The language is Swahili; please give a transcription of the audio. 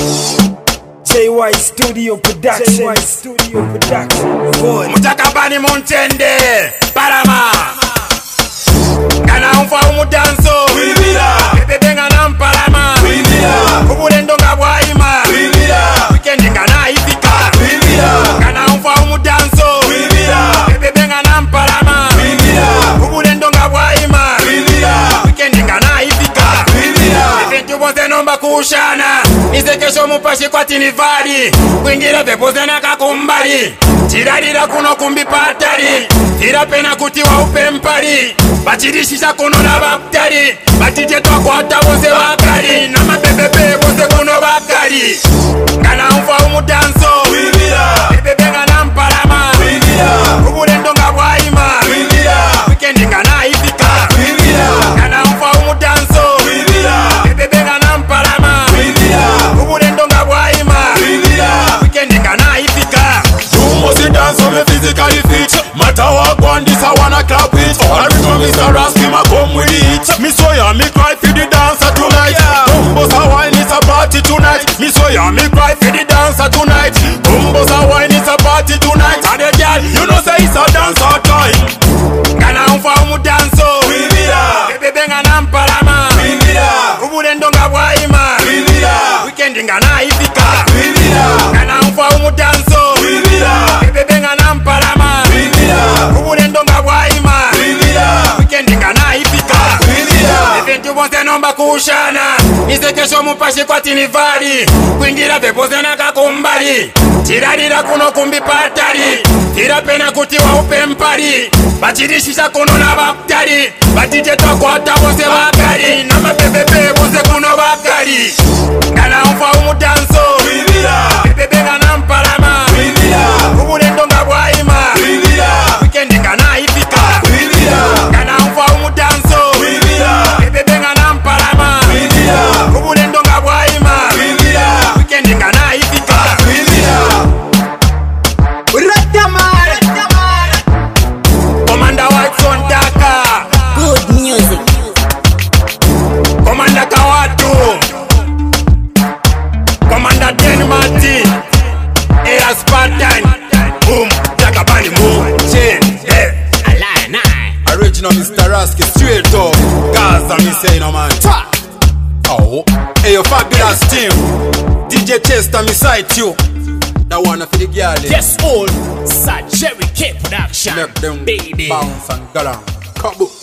JY Studio Production. Good. Mutakabani Montende Parama Kana umfa umudanso Wibira Bebe ngana mpalama Wibira Kubulendo ngabwaima Wibira Weekend ngana ifika Wibira Kana umfa umudanso Wibira Bebe ngana mpalama Wibira Kubulendo ngabwaima Wibira Weekend ngana ifika Wibira Eventu bonze nomba kushana Isekesho mupashi kwa tinivali Kwingira vepoze na kakumbali Chirarira kuno kumbi patari Tira pena kuti wa upempari Bachirishisha kuno na baktari Batije twa kwa hata wose wakari Na mabebebe wose kuno wakari Kana umfa umudanso Wibira Bebebe ngana mpalama Wibira Kubulendo ngabwaima Wibira Weekend ngana ifika Wibira Kana umfa umudanso Wibira Bebebe ngana mpalama Wibira Kubulendo ngabwaima Wibira Weekend ngana ifika Must dance on me physically fit. Matter what one this I wanna clap it. Every time Mr. Raskim I come with it. Me so ya me cry for the dancer tonight. Bumbos a wine it's a party tonight. Me so ya me cry for the dancer tonight. Bumbos a wine it's a party tonight. And the girl you know say it's a dancer time. Kana umfa umudanso Wibira Bebe ngana mpalama Wibira Kubulendo ngabwaima Wibira Weekend ngana ifika Wibira Kana umfa umudanso Wibira Bebe ngana mpalama Wibira Kubulendo ngabwaima Wibira Weekend ngana ifika Wibira Eventu bonse nomba kushana Isekesho mupashi kwa tinivali Kwingira vepoze na kakumbali Chirarira kuno kumbi patari Tira pena kuti wa upempari Bachirishisha kuno na baktari Batije twa kwa hata wose wakari Na mabebebe wose kuno wakari Kana umfa umudanso Wibira Bebe ngana mpalama Wibira Kubulendo ngabwaima Wibira Weekend ngana ifika Wibira Kana umfa umudanso Wibira Bebe ngana mpalama Wibira Kubulendo ngabwaima Wibira Weekend ngana ifika Wibira Commander White on Daka Good music. Commander Kawatu Commander Denmarty Air Spartan Boom Jakabani Boom Chain Original Mr. Rasky straight up Gaza me say no man Oh Hey you fabulous team DJ Chester me sight you That one for the girl Yes, all Sir Jerry K Production. Make them Baby. bounce and galang Kaboom